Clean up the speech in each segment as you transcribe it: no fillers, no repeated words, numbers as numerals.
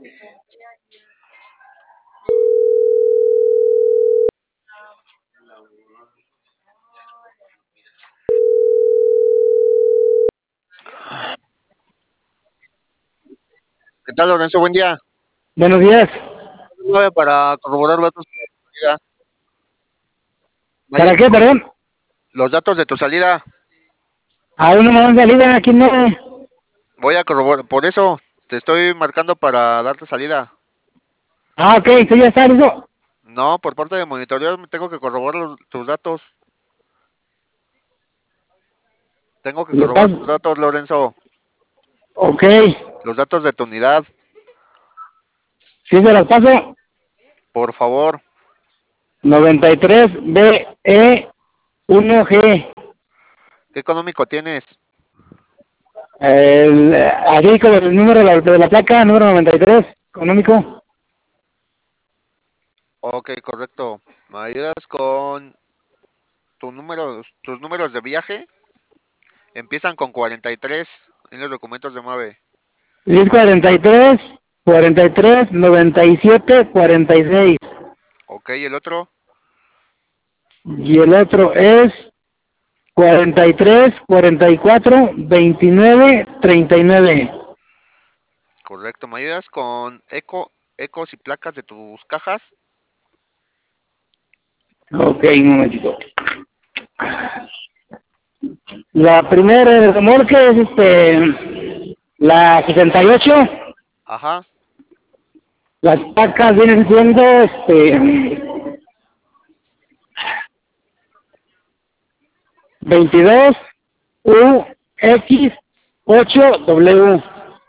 ¿Qué tal, Lorenzo? Buen día. Buenos días. Para corroborar los datos de tu salida. ¿Para Mayes, qué, perdón? los datos de tu salida. Aún no me dan salida, aquí no. Voy a corroborar. Por eso te estoy marcando para darte salida. Ok, ¿sí ya está listo? No, por parte de monitoreo tengo que corroborar tus datos. Tengo que ¿Le corroborar estás? tus datos, Lorenzo. Ok, Los datos de tu unidad. sí se las paso. Por favor. 93BE1G. ¿Qué económico tienes? Así con el número de la placa, número 93, económico. Ok, correcto. ¿Me ayudas con tus números de viaje? Empiezan con 43 en los documentos de MAVE. 1043, 43, 97, 46. Ok, ¿el otro? Y el otro es 43, 44, 29, 39. Correcto. ¿Me ayudas con ecos y placas de tus cajas? Ok, un momentito. La primera remolque es la 68. Ajá. Las placas vienen siendo 22 UX 8W.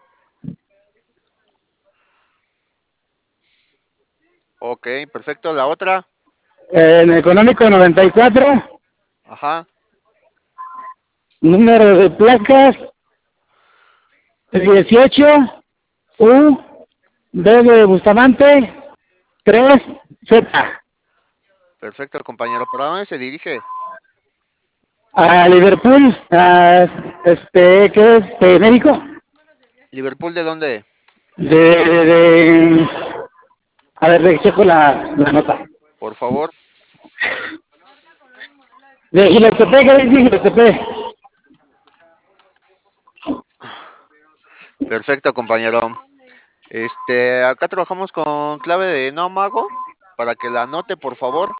Ok, perfecto. La otra. En económico 94. Ajá. Número de placas 18 U B de Bustamante 3Z. Perfecto, compañero. ¿Para dónde se dirige? A Liverpool, ¿qué es? México. ¿Liverpool de dónde? De A ver, checo la nota. Por favor. De Gilotepec, ¿qué dice Gilotepec? Perfecto, compañero. Acá trabajamos con clave de no mago. Para que la anote, por favor.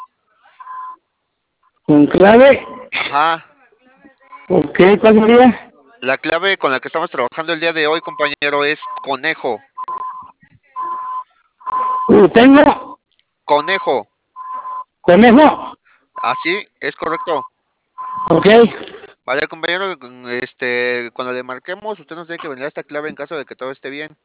Con clave. Ajá. Ok, ¿cuál sería? La clave con la que estamos trabajando el día de hoy, compañero, es conejo. Tengo Conejo. conejo. Así, es correcto. Ok, Vale, compañero, cuando le marquemos, usted nos tiene que venir a esta clave en caso de que todo esté bien.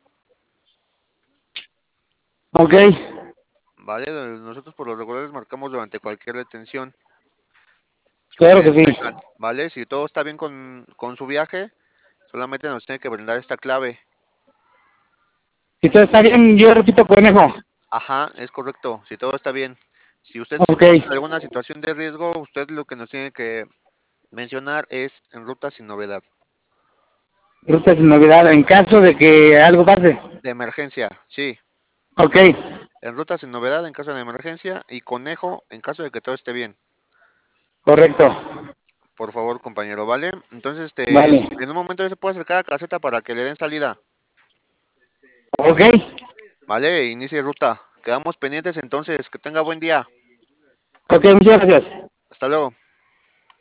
ok, Vale, nosotros por lo regular les marcamos durante cualquier detención que claro que ustedes sí. tengan, ¿vale? Si todo está bien con su viaje, solamente nos tiene que brindar esta clave. Si todo está bien, yo repito conejo. Ajá, es correcto, si todo está bien. Si usted se Ok, encuentra en alguna situación de riesgo, usted lo que nos tiene que mencionar es en ruta sin novedad. ruta sin novedad en caso de que algo pase. De emergencia, sí. Ok, En ruta sin novedad en caso de emergencia y conejo en caso de que todo esté bien. correcto. Por favor, compañero, ¿vale? Entonces, Vale. en un momento ya se puede acercar a caseta para que le den salida. Ok, Vale, inicie ruta. Quedamos pendientes entonces. Que tenga buen día. ok, muchas gracias. Hasta luego.